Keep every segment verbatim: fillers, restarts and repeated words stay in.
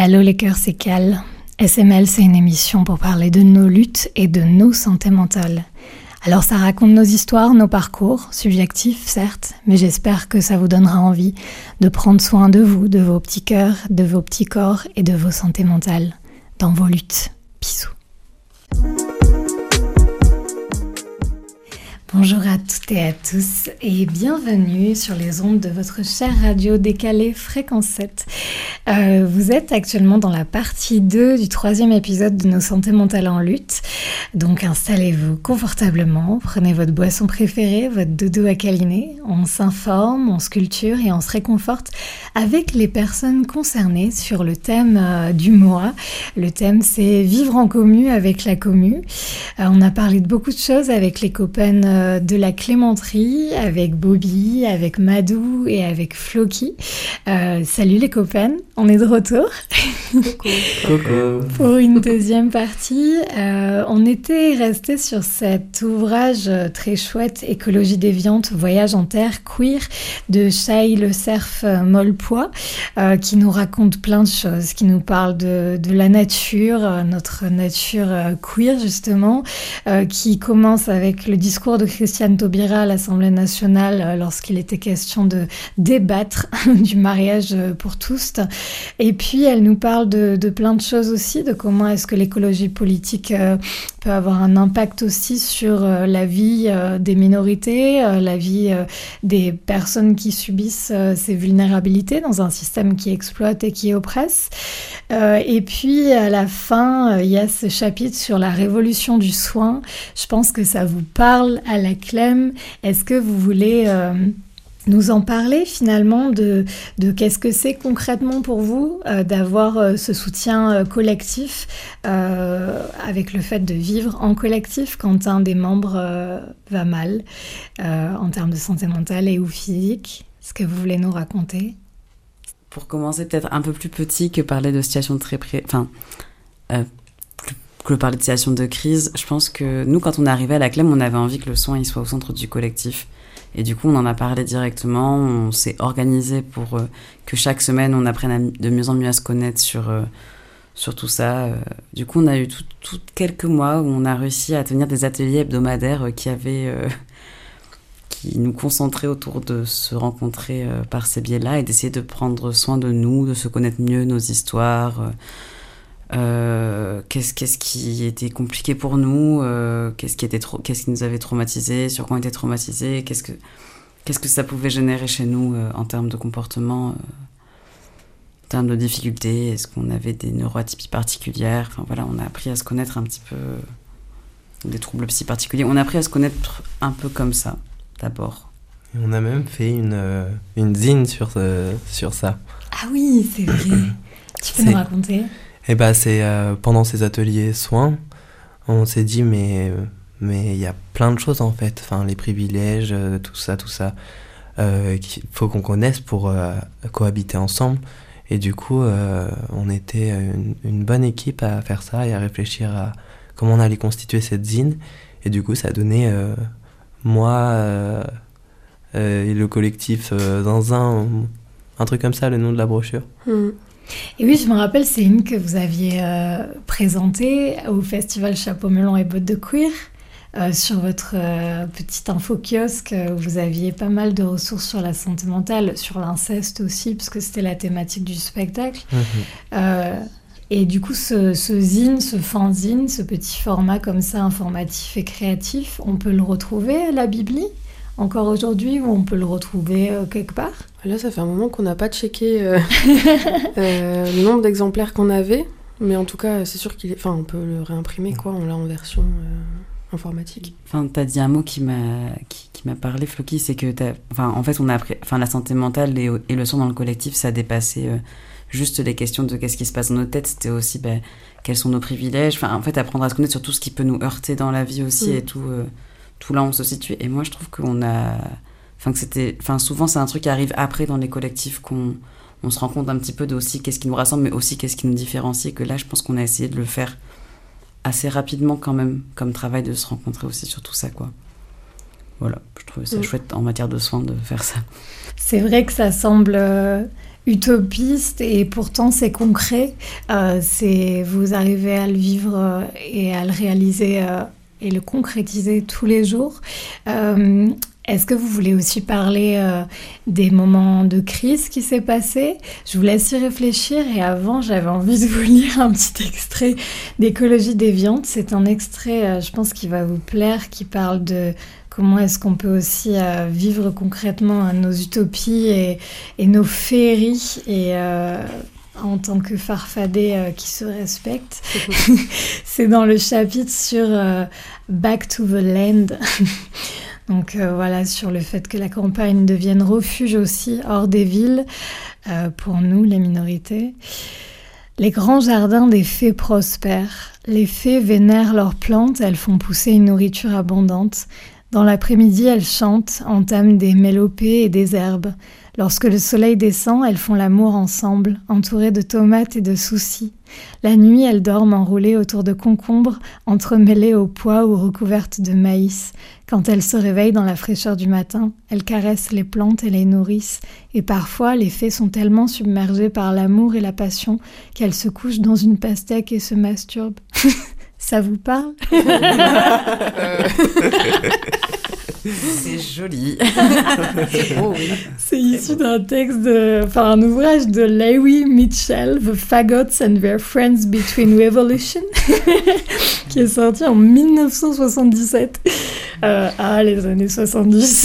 Hello les cœurs, c'est Cal. S M L, c'est une émission pour parler de nos luttes et de nos santé mentale. Alors ça raconte nos histoires, nos parcours, subjectifs certes, mais j'espère que ça vous donnera envie de prendre soin de vous, de vos petits cœurs, de vos petits corps et de vos santé mentales dans vos luttes. Bisous. Bonjour à toutes et à tous et bienvenue sur les ondes de votre chère radio décalée Fréquence sept. Euh, vous êtes actuellement dans la partie deux du troisième épisode de nos santé mentales en lutte. Donc installez-vous confortablement, prenez votre boisson préférée, votre doudou à câliner. On s'informe, on se culture et on se réconforte avec les personnes concernées sur le thème euh, du mois. Le thème c'est vivre en commu avec la commu. Euh, on a parlé de beaucoup de choses avec les copaines euh, de la Clémenterie, avec Bobby, avec Madou et avec Floki. Euh, salut les copaines, on est de retour. Coucou. Coucou. Pour une deuxième partie, euh, on était resté sur cet ouvrage très chouette, Écologie déviante, voyage en terre queer, de Shai Le Cerf Molpois, euh, qui nous raconte plein de choses, qui nous parle de, de la nature, euh, notre nature euh, queer justement, euh, qui commence avec le discours de Christiane Taubira à l'Assemblée nationale euh, lorsqu'il était question de débattre du mariage pour tous. Et puis elle nous parle de, de plein de choses aussi, de comment est-ce que l'écologie politique euh, peut avoir un impact aussi sur euh, la vie euh, des minorités, euh, la vie euh, des personnes qui subissent euh, ces vulnérabilités dans un système qui exploite et qui oppresse. Euh, et puis à la fin, il euh, y a ce chapitre sur la révolution du soin. Je pense que ça vous parle à la Clem. Est-ce que vous voulez euh, nous en parler finalement de, de qu'est-ce que c'est concrètement pour vous euh, d'avoir euh, ce soutien euh, collectif euh, avec le fait de vivre en collectif quand un des membres euh, va mal euh, en termes de santé mentale et ou physique. Est-ce que vous voulez nous raconter ? Pour commencer, peut-être un peu plus petit que parler de situations très pré... enfin, euh, que parler de situations de crise. Je pense que nous, quand on est arrivé à la Clem, on avait envie que le soin il soit au centre du collectif. Et du coup, on en a parlé directement. On s'est organisé pour euh, que chaque semaine, on apprenne à, de mieux en mieux à se connaître sur, euh, sur tout ça. Euh, du coup, on a eu tout, tout quelques mois où on a réussi à tenir des ateliers hebdomadaires euh, qui avaient... Euh, qui nous concentraient autour de se rencontrer euh, par ces biais-là et d'essayer de prendre soin de nous, de se connaître mieux, nos histoires, euh, euh, qu'est-ce, qu'est-ce qui était compliqué pour nous, euh, qu'est-ce, qui était tra- qu'est-ce qui nous avait traumatisés, sur quoi on était traumatisés, qu'est-ce que, qu'est-ce que ça pouvait générer chez nous euh, en termes de comportement, euh, en termes de difficultés, est-ce qu'on avait des neuroatypies particulières, enfin voilà, on a appris à se connaître un petit peu, euh, des troubles psy particuliers, on a appris à se connaître un peu comme ça. D'abord. Et on a même fait une, euh, une zine sur, euh, sur ça. Ah oui, c'est vrai. Tu peux c'est... nous raconter ? Eh ben, c'est euh, pendant ces ateliers soins, on s'est dit, mais mais il y a plein de choses en fait, enfin, les privilèges, euh, tout ça, tout ça, euh, qu'il faut qu'on connaisse pour euh, cohabiter ensemble. Et du coup, euh, on était une, une bonne équipe à faire ça et à réfléchir à comment on allait constituer cette zine. Et du coup, ça a donné... Euh, moi euh, euh, et le collectif euh, Zinzin, un, un truc comme ça, le nom de la brochure. Mmh. Et oui, je me rappelle, c'est une que vous aviez euh, présentée au festival Chapeau Melon et Bottes de Queer, euh, sur votre euh, petite info kiosque, où vous aviez pas mal de ressources sur la santé mentale, sur l'inceste aussi, parce que c'était la thématique du spectacle. Mmh. Euh, Et du coup, ce, ce zine, ce fanzine, ce petit format comme ça, informatif et créatif, on peut le retrouver à la Bibli encore aujourd'hui, ou on peut le retrouver euh, quelque part ? Là, ça fait un moment qu'on n'a pas checké euh, euh, le nombre d'exemplaires qu'on avait, mais en tout cas, c'est sûr qu'il est... Enfin, on peut le réimprimer, quoi, on l'a en version euh, informatique. Enfin, t'as dit un mot qui m'a, qui, qui m'a parlé, Floki, c'est que t'as... Enfin, en fait, on a appris... Enfin, la santé mentale et, et le soin dans le collectif, ça a dépassé... Euh, juste les questions de qu'est-ce qui se passe dans nos têtes, c'était aussi ben, quels sont nos privilèges, enfin, en fait apprendre à se connaître sur tout ce qui peut nous heurter dans la vie aussi, mmh. et tout, euh, tout là où on se situe. Et moi je trouve qu'on a, enfin que c'était, enfin souvent c'est un truc qui arrive après dans les collectifs qu'on on se rend compte un petit peu de aussi qu'est-ce qui nous rassemble, mais aussi qu'est-ce qui nous différencie, et que là je pense qu'on a essayé de le faire assez rapidement quand même, comme travail, de se rencontrer aussi sur tout ça, quoi. Voilà, je trouvais ça mmh. chouette en matière de soins de faire ça. C'est vrai que ça semble... Euh... utopiste et pourtant c'est concret. Euh, c'est, vous arrivez à le vivre euh, et à le réaliser euh, et le concrétiser tous les jours. Euh, Est-ce que vous voulez aussi parler euh, des moments de crise qui s'est passé ? Je vous laisse y réfléchir et avant, j'avais envie de vous lire un petit extrait d'Écologie déviante. C'est un extrait, euh, je pense, qui va vous plaire, qui parle de comment est-ce qu'on peut aussi euh, vivre concrètement euh, nos utopies et, et nos féeries et... Euh, en tant que farfadet euh, qui se respecte. C'est dans le chapitre sur euh, Back to the Land. Donc euh, voilà, sur le fait que la campagne devienne refuge aussi hors des villes, euh, pour nous, les minorités. Les grands jardins des fées prospèrent. Les fées vénèrent leurs plantes, elles font pousser une nourriture abondante. Dans l'après-midi, elles chantent, entament des mélopées et des herbes. Lorsque le soleil descend, elles font l'amour ensemble, entourées de tomates et de soucis. La nuit, elles dorment enroulées autour de concombres, entremêlées au pois ou recouvertes de maïs. Quand elles se réveillent dans la fraîcheur du matin, elles caressent les plantes et les nourrissent. Et parfois, les fées sont tellement submergées par l'amour et la passion qu'elles se couchent dans une pastèque et se masturbent. Ça vous parle ? C'est joli. C'est beau, oui. C'est issu d'un texte, de, enfin un ouvrage de Lewi Mitchell, The Faggots and Their Friends Between Revolution, qui est sorti en dix-neuf cent soixante-dix-sept. Euh, ah, les années soixante-dix.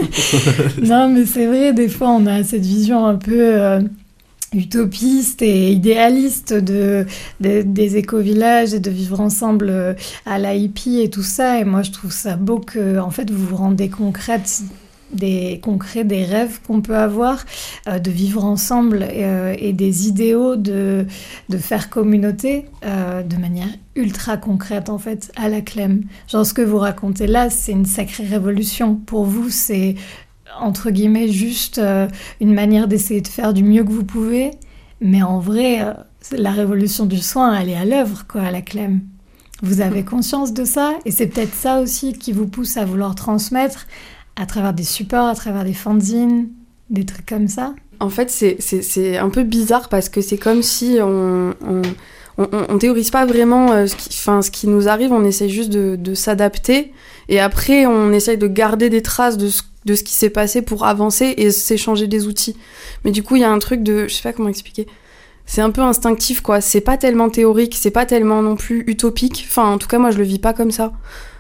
Non, mais c'est vrai, des fois, on a cette vision un peu... Euh, utopiste et idéaliste de, de, des éco-villages et de vivre ensemble à la hippie et tout ça. Et moi, je trouve ça beau que, en fait, vous vous rendez concrète des concrets des rêves qu'on peut avoir, euh, de vivre ensemble euh, et des idéaux de, de faire communauté euh, de manière ultra concrète, en fait, à la Clem. Genre, ce que vous racontez là, c'est une sacrée révolution. Pour vous, c'est... entre guillemets, juste euh, une manière d'essayer de faire du mieux que vous pouvez. Mais en vrai, euh, la révolution du soin, elle est à l'œuvre, quoi, à la Clem. Vous avez conscience de ça ? Et c'est peut-être ça aussi qui vous pousse à vouloir transmettre à travers des supports, à travers des fanzines, des trucs comme ça ? En fait, c'est, c'est, c'est un peu bizarre parce que c'est comme si on... on... On, on, on théorise pas vraiment euh, ce, qui, ce qui nous arrive, on essaye juste de, de s'adapter et après on essaye de garder des traces de ce, de ce qui s'est passé pour avancer et s'échanger des outils. Mais du coup, il y a un truc de... Je sais pas comment expliquer. C'est un peu instinctif, quoi. C'est pas tellement théorique, c'est pas tellement non plus utopique. Enfin, en tout cas, moi, je le vis pas comme ça.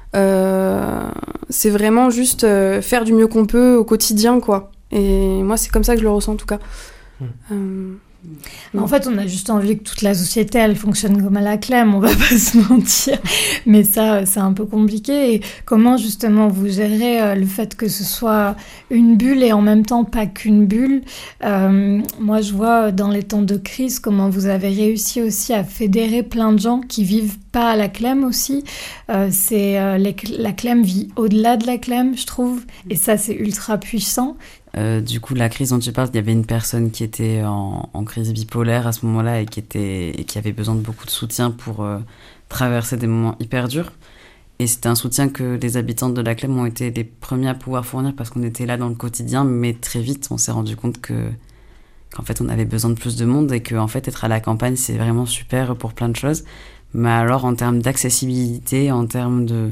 Euh, c'est vraiment juste euh, faire du mieux qu'on peut au quotidien, quoi. Et moi, c'est comme ça que je le ressens, en tout cas. Mmh. Euh... En fait, on a juste envie que toute la société, elle fonctionne comme à la Clem, on va pas se mentir. Mais ça, c'est un peu compliqué. Et comment, justement, vous gérez le fait que ce soit une bulle et en même temps pas qu'une bulle ? euh, Moi, je vois dans les temps de crise comment vous avez réussi aussi à fédérer plein de gens qui vivent pas à la Clem aussi. Euh, c'est, euh, les, la Clem vit au-delà de la Clem, je trouve. Et ça, c'est ultra puissant. Euh, du coup, la crise dont tu parles, il y avait une personne qui était en, en crise bipolaire à ce moment-là et qui, était, et qui avait besoin de beaucoup de soutien pour euh, traverser des moments hyper durs. Et c'était un soutien que les habitantes de la Clem ont été les premiers à pouvoir fournir parce qu'on était là dans le quotidien, mais très vite, on s'est rendu compte que, qu'en fait, on avait besoin de plus de monde et qu'en fait, être à la campagne, c'est vraiment super pour plein de choses. Mais alors, en termes d'accessibilité, en termes de...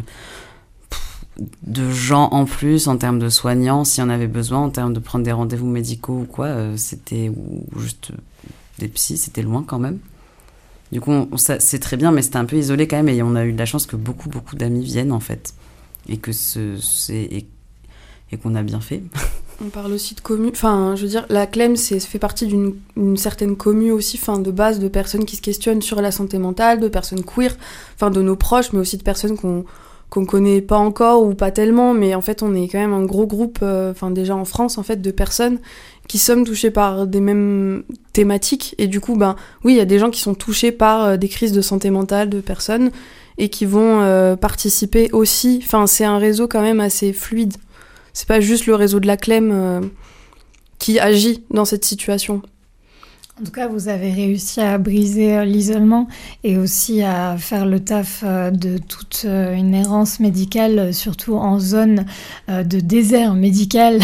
de gens en plus, en termes de soignants, s'il y en avait besoin, en termes de prendre des rendez-vous médicaux ou quoi, euh, c'était ou juste des psys, c'était loin quand même. Du coup, on, ça, c'est très bien, mais c'était un peu isolé quand même, et on a eu de la chance que beaucoup, beaucoup d'amis viennent en fait, et que ce, c'est et, et qu'on a bien fait. On parle aussi de commu, enfin, je veux dire, la Clem, c'est fait partie d'une une certaine commu aussi, enfin, de base, de personnes qui se questionnent sur la santé mentale, de personnes queer, enfin, de nos proches, mais aussi de personnes qu'on qu'on connaît pas encore ou pas tellement, mais en fait on est quand même un gros groupe, enfin euh, déjà en France en fait, de personnes qui sommes touchées par des mêmes thématiques, et du coup ben oui, il y a des gens qui sont touchés par euh, des crises de santé mentale de personnes et qui vont euh, participer aussi. Enfin, c'est un réseau quand même assez fluide, c'est pas juste le réseau de la Clem euh, qui agit dans cette situation. En tout cas, vous avez réussi à briser l'isolement et aussi à faire le taf de toute une errance médicale, surtout en zone de désert médical,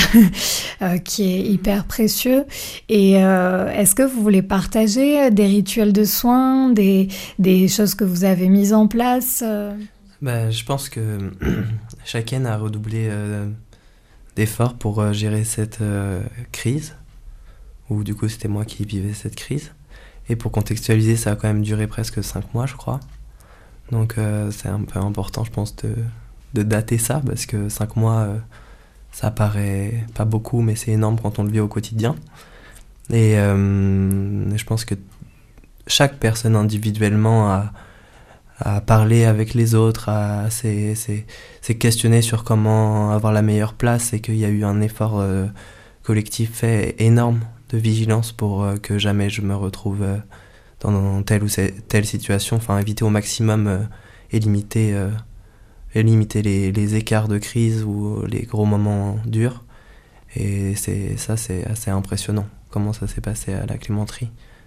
qui est hyper précieux. Et est-ce que vous voulez partager des rituels de soins, des, des choses que vous avez mises en place ? Bah, je pense que chacun a redoublé euh, d'efforts pour euh, gérer cette euh, crise. Où du coup c'était moi qui vivais cette crise. Et pour contextualiser, ça a quand même duré presque cinq mois, je crois. Donc euh, c'est un peu important, je pense, de, de dater ça, parce que cinq mois, euh, ça paraît pas beaucoup, mais c'est énorme quand on le vit au quotidien. Et euh, je pense que chaque personne individuellement a, a parlé avec les autres, a, s'est, s'est, s'est questionné sur comment avoir la meilleure place, et qu'il y a eu un effort euh, collectif fait énorme de vigilance pour euh, que jamais je me retrouve euh, dans, dans telle ou telle situation, enfin éviter au maximum euh, et limiter, euh, et limiter les, les écarts de crise ou les gros moments durs. Et c'est, ça, c'est assez impressionnant, comment ça s'est passé à la Clémenterie.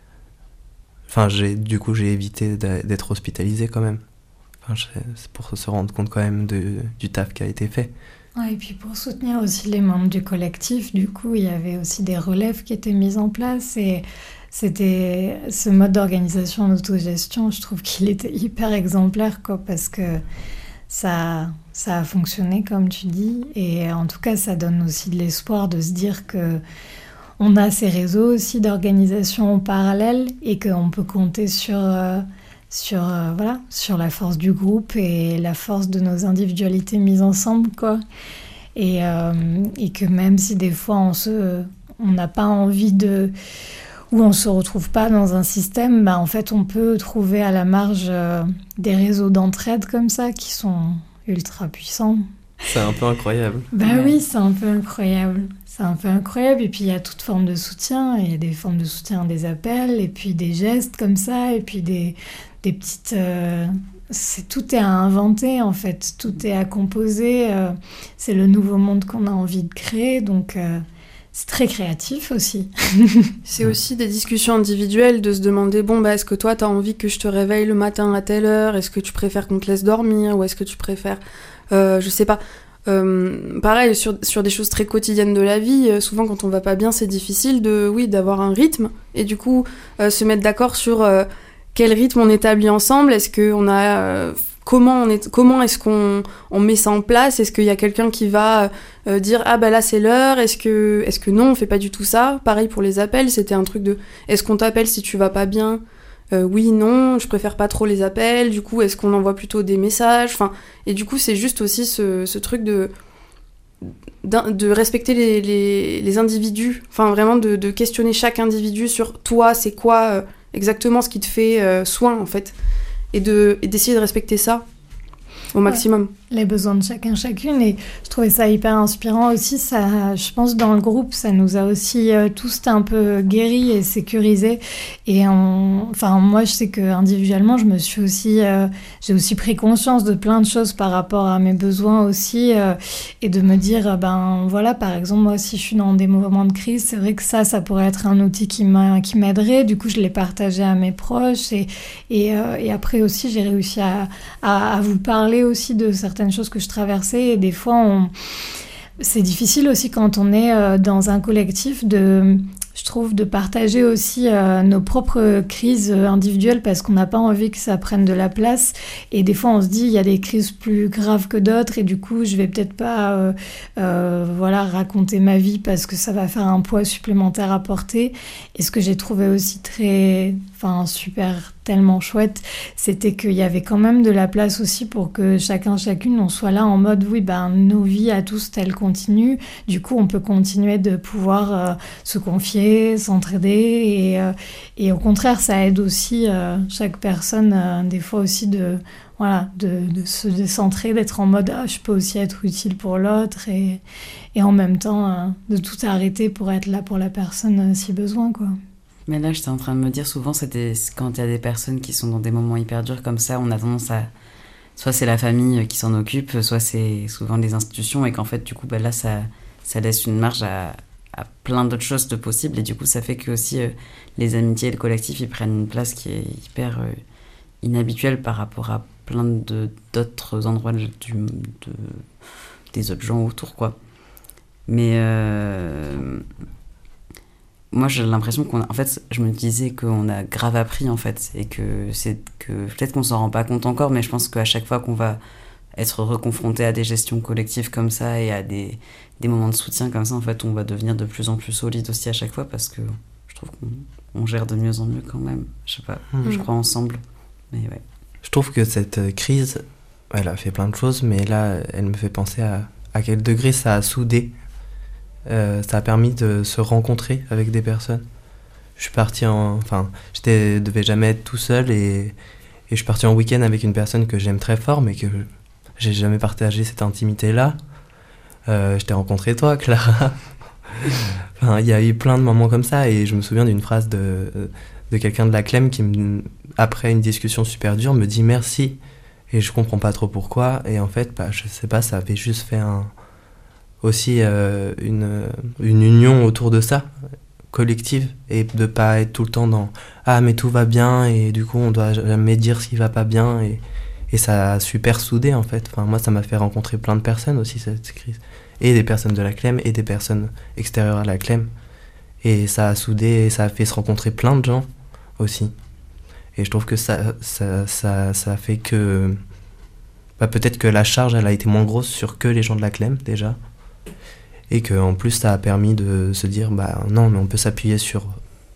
Enfin, j'ai, du coup, j'ai évité d'être hospitalisé quand même. Enfin, c'est pour se rendre compte quand même de, du taf qui a été fait. Ouais, et puis pour soutenir aussi les membres du collectif, du coup, il y avait aussi des relèves qui étaient mises en place. Et c'était ce mode d'organisation en autogestion, je trouve qu'il était hyper exemplaire, quoi, parce que ça, ça a fonctionné, comme tu dis. Et en tout cas, ça donne aussi de l'espoir de se dire que on a ces réseaux aussi d'organisation en parallèle et qu'on peut compter sur, euh, sur, euh, voilà, sur la force du groupe et la force de nos individualités mises ensemble, quoi. Et, euh, et que même si des fois on se, on n'a pas envie de... ou on ne se retrouve pas dans un système, bah en fait on peut trouver à la marge euh, des réseaux d'entraide comme ça qui sont ultra puissants. C'est un peu incroyable. Bah ouais. Oui, c'est un peu incroyable. C'est un peu incroyable. Et puis, il y a toute forme de soutien. Il y a des formes de soutien, des appels, et puis des gestes comme ça, et puis des, des petites... Euh, c'est, tout est à inventer, en fait. Tout est à composer. Euh, c'est le nouveau monde qu'on a envie de créer. Donc, euh, c'est très créatif aussi. C'est aussi des discussions individuelles, de se demander, bon, bah, est-ce que toi, t'as envie que je te réveille le matin à telle heure ? Est-ce que tu préfères qu'on te laisse dormir ? Ou est-ce que tu préfères... Euh, je sais pas... Euh, pareil, sur, sur des choses très quotidiennes de la vie, euh, souvent quand on va pas bien, c'est difficile de, oui, d'avoir un rythme et du coup euh, se mettre d'accord sur euh, quel rythme on établit ensemble. Est-ce que on a euh, comment on est, comment est-ce qu'on on met ça en place ? Est-ce qu'il y a quelqu'un qui va euh, dire ah bah là c'est l'heure ? Est-ce que est-ce que non, on fait pas du tout ça ? Pareil pour les appels, c'était un truc de est-ce qu'on t'appelle si tu vas pas bien ? Euh, oui, non, je préfère pas trop les appels, du coup, est-ce qu'on envoie plutôt des messages ? Enfin, et du coup, c'est juste aussi ce, ce truc de, de respecter les, les, les individus, enfin, vraiment de, de questionner chaque individu sur toi, c'est quoi euh, exactement ce qui te fait euh, soin, en fait, et, de, et d'essayer de respecter ça au maximum. Ouais. Les besoins de chacun, chacune, et je trouvais ça hyper inspirant aussi. Ça, je pense dans le groupe, ça nous a aussi euh, tous un peu guéris et sécurisés. Et on, enfin, moi, je sais que individuellement, je me suis aussi, euh, j'ai aussi pris conscience de plein de choses par rapport à mes besoins aussi, euh, et de me dire, ben voilà, par exemple, moi, si je suis dans des moments de crise, c'est vrai que ça, ça pourrait être un outil qui m'a, qui m'aiderait. Du coup, je l'ai partagé à mes proches, et et, euh, et après aussi, j'ai réussi à, à, à vous parler aussi de certaines choses que je traversais, et des fois on... c'est difficile aussi quand on est euh, dans un collectif de, je trouve, de partager aussi euh, nos propres crises individuelles parce qu'on n'a pas envie que ça prenne de la place, et des fois on se dit il y a des crises plus graves que d'autres et du coup je vais peut-être pas euh, euh, voilà, raconter ma vie parce que ça va faire un poids supplémentaire à porter. Et ce que j'ai trouvé aussi très, enfin super, tellement chouette, c'était qu'il y avait quand même de la place aussi pour que chacun, chacune, on soit là en mode oui, ben nos vies à tous, elles continuent. Du coup, on peut continuer de pouvoir euh, se confier, s'entraider, et, euh, et au contraire, ça aide aussi euh, chaque personne, euh, des fois aussi de, voilà, de, de se décentrer, d'être en mode ah, je peux aussi être utile pour l'autre, et, et en même temps euh, de tout arrêter pour être là pour la personne euh, si besoin, quoi. Mais là, j'étais en train de me dire, souvent, c'était quand il y a des personnes qui sont dans des moments hyper durs comme ça, on a tendance à... Soit c'est la famille qui s'en occupe, soit c'est souvent les institutions, et qu'en fait, du coup, bah, là, ça, ça laisse une marge à, à plein d'autres choses de possibles, et du coup ça fait que aussi euh, les amitiés et le collectif ils prennent une place qui est hyper euh, inhabituelle par rapport à plein de, d'autres endroits du, de, des autres gens autour, quoi. Mais euh, moi j'ai l'impression qu'on a, en fait je me disais qu'on a grave appris en fait, et que c'est que peut-être qu'on s'en rend pas compte encore, mais je pense qu'à chaque fois qu'on va être reconfronté à des gestions collectives comme ça et à des, des moments de soutien comme ça, en fait on va devenir de plus en plus solide aussi à chaque fois, parce que je trouve qu'on on gère de mieux en mieux quand même, je sais pas, mmh. je crois ensemble, mais ouais. Je trouve que cette crise, elle a fait plein de choses, mais là elle me fait penser à, à quel degré ça a soudé. Euh, ça a permis de se rencontrer avec des personnes. Je suis parti en... Enfin, je devais jamais être tout seul, et, et je suis parti en week-end avec une personne que j'aime très fort, mais que j'ai jamais partagé cette intimité-là. Euh, je t'ai rencontré toi, Clara. Enfin, il y a eu plein de moments comme ça, et je me souviens d'une phrase de, de quelqu'un de la Clem qui, me, après une discussion super dure, me dit merci. Et je comprends pas trop pourquoi. Et en fait, bah, je sais pas, ça avait juste fait un... aussi euh, une, une union autour de ça, collective, et de pas être tout le temps dans « Ah, mais tout va bien », et du coup, on doit jamais dire ce qui va pas bien, et, et ça a super soudé, en fait. Enfin, moi, ça m'a fait rencontrer plein de personnes aussi, cette crise. Et des personnes de la Clem, et des personnes extérieures à la Clem. Et ça a soudé, et ça a fait se rencontrer plein de gens, aussi. Et je trouve que ça, ça, ça, ça fait que... Bah, peut-être que la charge, elle a été moins grosse sur que les gens de la Clem, déjà. Et qu'en plus ça a permis de se dire bah non, mais on peut s'appuyer sur,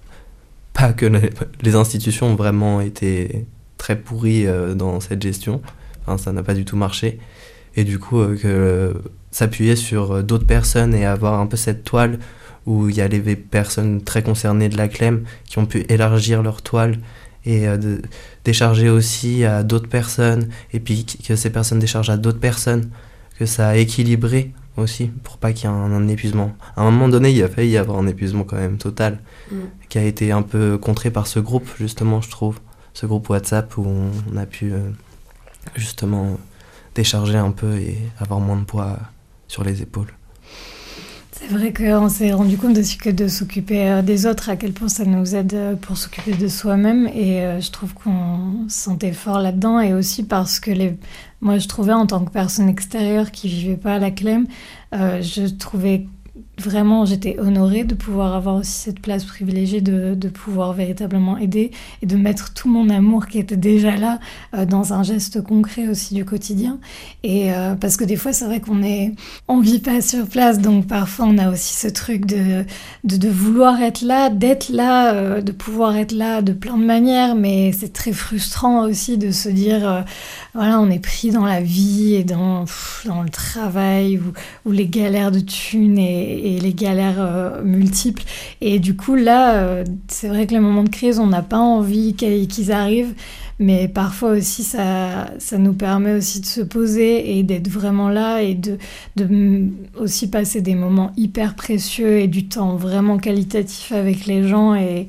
pas que les, les institutions ont vraiment été très pourries euh, dans cette gestion, enfin, ça n'a pas du tout marché, et du coup euh, que euh, s'appuyer sur d'autres personnes et avoir un peu cette toile où il y a les personnes très concernées de la Clem qui ont pu élargir leur toile et euh, de, décharger aussi à d'autres personnes, et puis que ces personnes déchargent à d'autres personnes, que ça a équilibré aussi, pour pas qu'il y ait un, un épuisement. À un moment donné, il a failli y avoir un épuisement quand même total, mmh. qui a été un peu contré par ce groupe, justement, je trouve. Ce groupe WhatsApp où on, on a pu euh, justement décharger un peu et avoir moins de poids sur les épaules. C'est vrai qu'on s'est rendu compte aussi que de s'occuper des autres, à quel point ça nous aide pour s'occuper de soi-même, et euh, je trouve qu'on se sentait fort là-dedans, et aussi parce que les... moi je trouvais en tant que personne extérieure qui vivait pas à la Clem, euh, je trouvais vraiment, j'étais honorée de pouvoir avoir aussi cette place privilégiée de, de pouvoir véritablement aider et de mettre tout mon amour qui était déjà là euh, dans un geste concret aussi du quotidien. Et euh, parce que des fois, c'est vrai qu'on est, on vit pas sur place, donc parfois on a aussi ce truc de, de, de vouloir être là, d'être là, euh, de pouvoir être là de plein de manières, mais c'est très frustrant aussi de se dire, euh, voilà, on est pris dans la vie et dans, pff, dans le travail ou, ou les galères de thunes et, et les galères euh, multiples. Et du coup, là, euh, c'est vrai que les moments de crise, on n'a pas envie qu'ils arrivent, mais parfois aussi, ça, ça nous permet aussi de se poser et d'être vraiment là et de, de aussi passer des moments hyper précieux et du temps vraiment qualitatif avec les gens. Et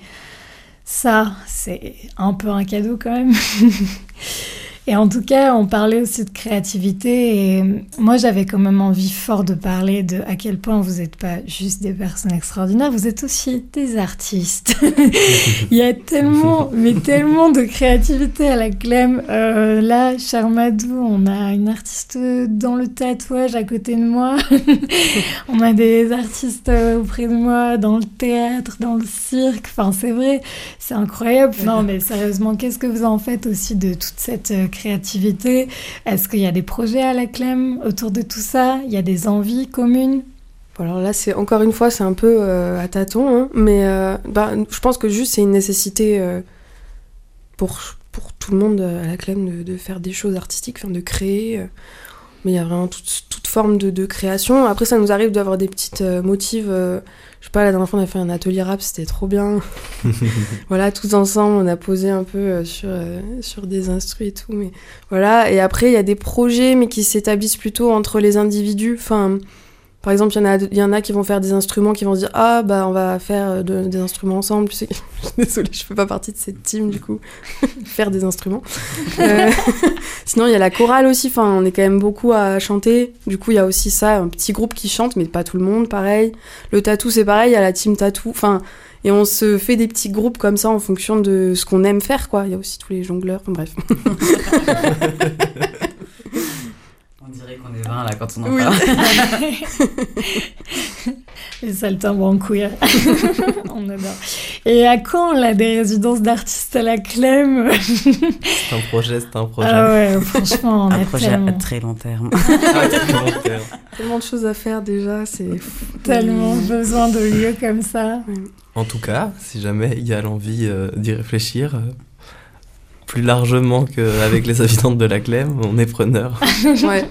ça, c'est un peu un cadeau quand même. Et en tout cas, on parlait aussi de créativité, et moi j'avais quand même envie fort de parler de à quel point vous n'êtes pas juste des personnes extraordinaires, vous êtes aussi des artistes. Il y a tellement, mais tellement de créativité à la Clem. Euh, là, Charmadou, on a une artiste dans le tatouage à côté de moi. On a des artistes auprès de moi dans le théâtre, dans le cirque. Enfin, c'est vrai, c'est incroyable. Non, mais sérieusement, qu'est-ce que vous en faites aussi de toute cette créativité? Est-ce qu'il y a des projets à la Clem autour de tout ça? Il y a des envies communes? Bon, alors là, c'est encore une fois, c'est un peu euh, à tâtons, hein, mais euh, bah, je pense que juste c'est une nécessité euh, pour, pour tout le monde à la Clem de, de faire des choses artistiques, enfin, de créer. Euh, mais il y a vraiment toute, toute forme de, de création. Après, ça nous arrive d'avoir des petites euh, motives. Euh, je sais pas, la dernière fois, on a fait un atelier rap, c'était trop bien. Voilà, tous ensemble, on a posé un peu euh, sur, euh, sur des instrus et tout. Mais voilà. Et après, il y a des projets, mais qui s'établissent plutôt entre les individus. Enfin, par exemple, il y en a, il y en a qui vont faire des instruments, qui vont se dire ah bah on va faire de, des instruments ensemble. Tu sais, désolée, je fais pas partie de cette team du coup. Faire des instruments. euh, sinon, il y a la chorale aussi. Enfin, on est quand même beaucoup à chanter. Du coup, il y a aussi ça, un petit groupe qui chante, mais pas tout le monde. Pareil. Le tatou, c'est pareil. Il y a la team tatou. Enfin, et on se fait des petits groupes comme ça en fonction de ce qu'on aime faire, quoi. Il y a aussi tous les jongleurs. Enfin, bref. On dirait qu'on est vingt là quand on en Oui. parle. Les saltimbanques queer. On adore. Et à quand, là, des résidences d'artistes à la Clem? C'est un projet, c'est un projet. Ah ouais, franchement, on Un a projet tellement, à très long terme. Ah, très long terme. Tellement de choses à faire déjà, c'est tellement besoin de lieux comme ça. En tout cas, si jamais il y a l'envie euh, d'y réfléchir, euh, plus largement qu'avec les habitantes de la Clem, on est preneur. Ouais.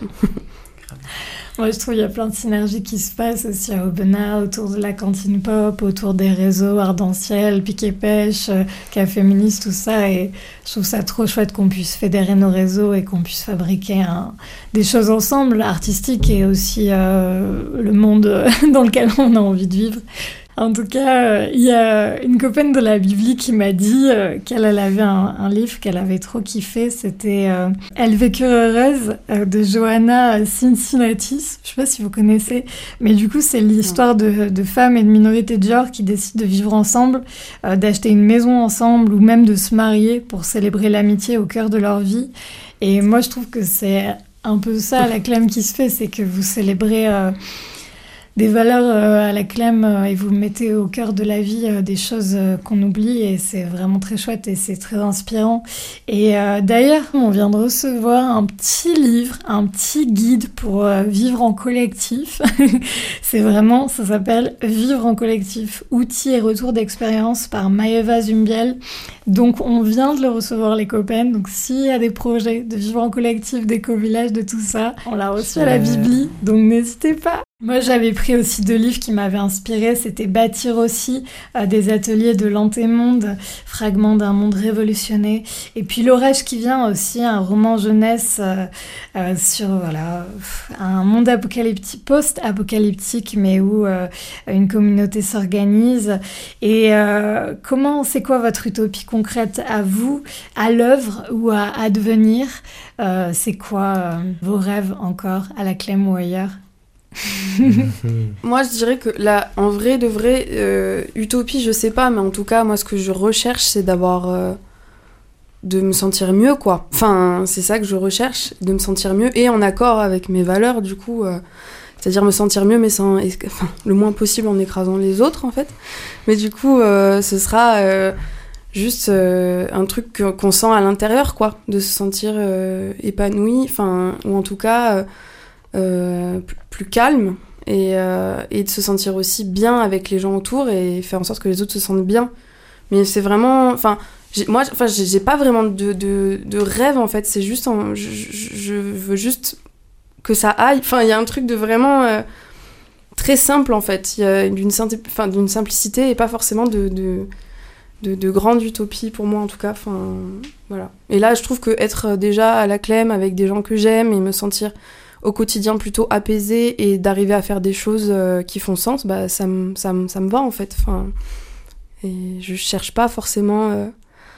Moi, je trouve qu'il y a plein de synergies qui se passent aussi à Aubenas, autour de la cantine pop, autour des réseaux Ardentiel, Pique et Pêche, euh, Café Féministe, tout ça. Et je trouve ça trop chouette qu'on puisse fédérer nos réseaux et qu'on puisse fabriquer un, des choses ensemble, artistiques et aussi euh, le monde dans lequel on a envie de vivre. En tout cas, il euh, y a une copaine de la Bibli qui m'a dit euh, qu'elle elle avait un, un livre qu'elle avait trop kiffé. C'était euh, Elles vécurent heureuses euh, de Johanna Cincinnatis. Je sais pas si vous connaissez, mais du coup, c'est l'histoire de, de femmes et de minorités de genre qui décident de vivre ensemble, euh, d'acheter une maison ensemble ou même de se marier pour célébrer l'amitié au cœur de leur vie. Et moi, je trouve que c'est un peu ça la Clem qui se fait, c'est que vous célébrez... Euh, des valeurs euh, à la Clem euh, et vous mettez au cœur de la vie euh, des choses euh, qu'on oublie et c'est vraiment très chouette et c'est très inspirant. Et euh, d'ailleurs, on vient de recevoir un petit livre, un petit guide pour euh, vivre en collectif. C'est vraiment, ça s'appelle Vivre en collectif, outils et retours d'expérience par Maëva Zumbiel. Donc on vient de le recevoir les copains, donc s'il y a des projets de vivre en collectif, d'éco-village, de tout ça, on l'a reçu à la Bibli, donc n'hésitez pas. Moi, j'avais pris aussi deux livres qui m'avaient inspiré. C'était Bâtir aussi, euh, des ateliers de l'antémonde, fragments d'un monde révolutionné. Et puis L'orage qui vient aussi, un roman jeunesse euh, euh, sur voilà un monde apocalyptique, post-apocalyptique, mais où euh, une communauté s'organise. Et euh, comment, c'est quoi votre utopie concrète à vous, à l'œuvre ou à advenir? euh, C'est quoi euh, vos rêves encore à la Clem ou ailleurs? Moi, je dirais que là, en vrai, de vrai, euh, utopie, je sais pas, mais en tout cas, moi, ce que je recherche, c'est d'avoir, euh, de me sentir mieux, quoi. Enfin, c'est ça que je recherche, de me sentir mieux et en accord avec mes valeurs, du coup, euh, c'est-à-dire me sentir mieux, mais sans, enfin, le moins possible en écrasant les autres, en fait. Mais du coup, euh, ce sera euh, juste euh, un truc que, qu'on sent à l'intérieur, quoi, de se sentir euh, épanoui, enfin, ou en tout cas. Euh, Euh, plus, plus calme et, euh, et de se sentir aussi bien avec les gens autour et faire en sorte que les autres se sentent bien. Mais c'est vraiment... Enfin, j'ai, moi, enfin, j'ai, j'ai pas vraiment de, de, de rêve, en fait. C'est juste... En, je, je, je veux juste que ça aille. Enfin, il y a un truc de vraiment euh, très simple, en fait. Il y a d'une, simpi- enfin, d'une simplicité et pas forcément de... de De, de grande utopie pour moi en tout cas, enfin voilà. Et là je trouve que être déjà à la Clem avec des gens que j'aime et me sentir au quotidien plutôt apaisée et d'arriver à faire des choses euh, qui font sens, bah ça me ça me ça me va en fait. Enfin et je cherche pas forcément euh,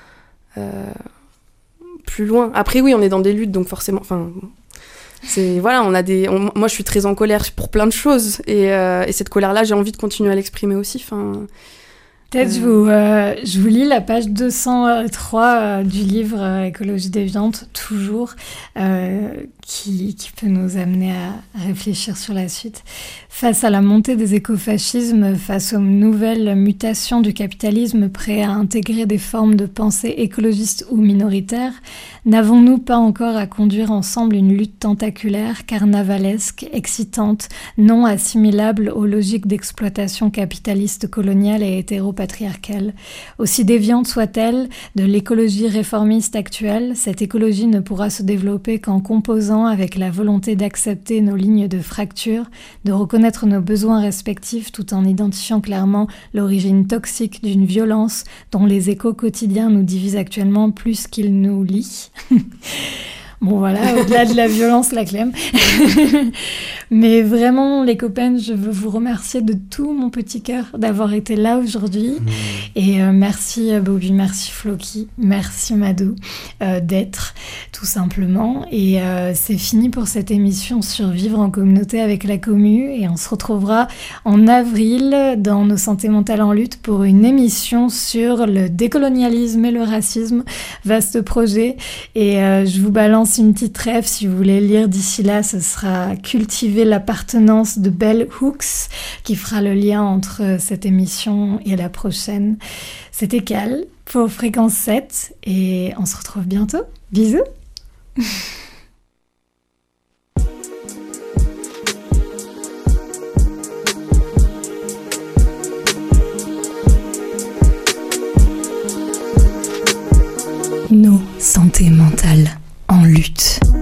euh, plus loin. Après oui on est dans des luttes donc forcément, enfin c'est voilà on a des on, moi je suis très en colère pour plein de choses et, euh, et cette colère là j'ai envie de continuer à l'exprimer aussi. Enfin Peut-être je vous, euh, je vous lis la page deux cent trois euh, du livre euh, Écologie déviante, toujours, euh, qui, qui peut nous amener à, à réfléchir sur la suite. Face à la montée des écofascismes, face aux nouvelles mutations du capitalisme prêt à intégrer des formes de pensée écologistes ou minoritaires, n'avons-nous pas encore à conduire ensemble une lutte tentaculaire, carnavalesque, excitante, non assimilable aux logiques d'exploitation capitaliste coloniale et hétéropatriarcale? Aussi déviante soit-elle de l'écologie réformiste actuelle, cette écologie ne pourra se développer qu'en composant avec la volonté d'accepter nos lignes de fracture, de reconnaître nos besoins respectifs tout en identifiant clairement l'origine toxique d'une violence dont les échos quotidiens nous divisent actuellement plus qu'ils nous lient. Bon voilà, au-delà de la violence, la Clem. Mais vraiment, les copains, je veux vous remercier de tout mon petit cœur d'avoir été là aujourd'hui. Mmh. Et euh, merci Bobby, merci Floki, merci Madou euh, d'être, tout simplement. Et euh, c'est fini pour cette émission sur Vivre en communauté avec la commu. Et on se retrouvera en avril dans Nos santé mentale en lutte pour une émission sur le décolonialisme et le racisme. Vaste projet. Et euh, je vous balance une petite rêve si vous voulez lire d'ici là, ce sera Cultiver l'appartenance de Bell Hooks qui fera le lien entre cette émission et la prochaine. C'était Cal pour Fréquence sept et on se retrouve bientôt. Bisous. Nos santé mentale en lutte.